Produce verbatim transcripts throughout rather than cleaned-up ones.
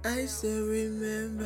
I still remember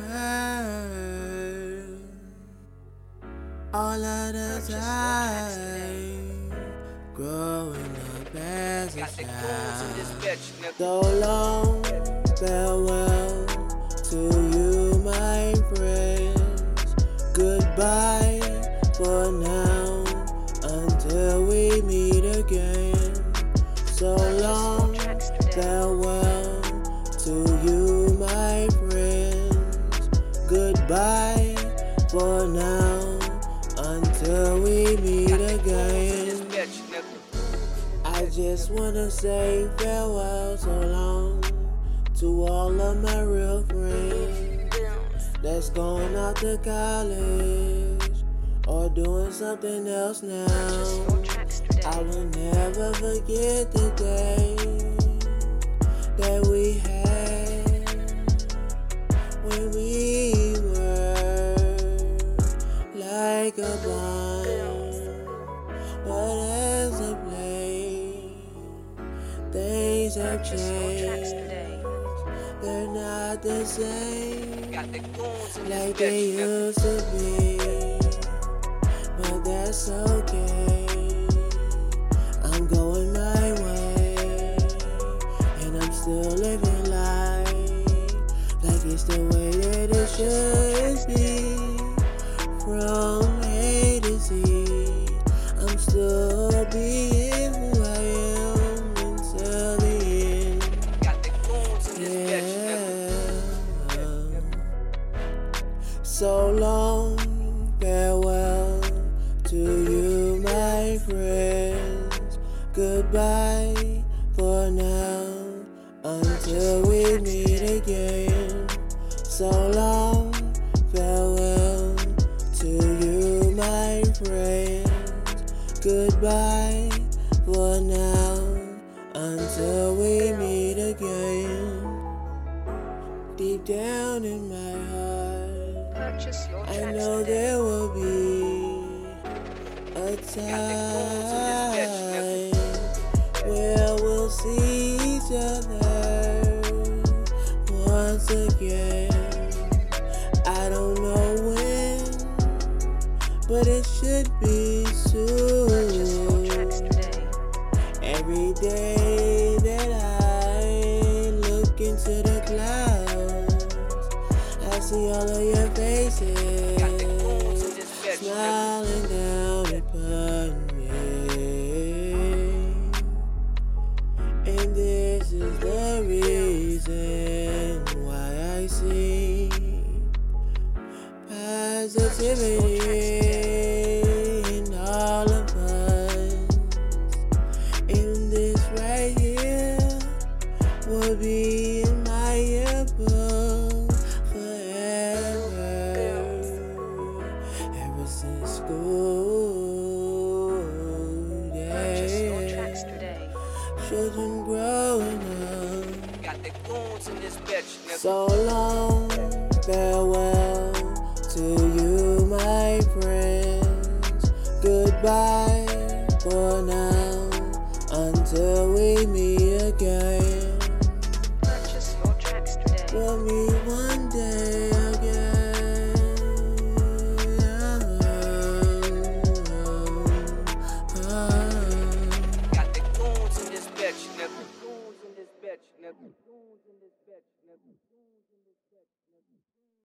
all of the time growing up as a child. So long, farewell to you, my friends. Goodbye for now until we meet again. So long, farewell to you, my friends. Goodbye for now until we meet again. I just wanna say farewell, so long to all of my real friends that's going out to college or doing something else now. I will never forget the day that we had when we were like a bond, but as of late things have changed. They're not the same like they used to be, but that's okay. I'm going my way, and I'm still living life like it's the way that it should be. From A to Z, I'm still being who I am until the end. Yeah. So long, farewell to you, my friends. Goodbye for now until we meet again. So long, farewell to you, my friends. Goodbye for now until we meet again. Deep down in my heart, I know there will be a time where we'll see each other once again. I don't know when, but it should be soon. Every day that I look into the clouds, I see all of your faces smiling down upon me. And this is the reason why I see positivity in all of us. And this right here will be in my yearbook forever. Ever since school days, children growing up. Got the goons in this bitch, nigga. So long, farewell to you, my friends. Goodbye for now until we meet again. We'll meet one day again. Got the goons in this bitch, nigga. Goons in this bitch, nigga. Goons in this bitch, nigga.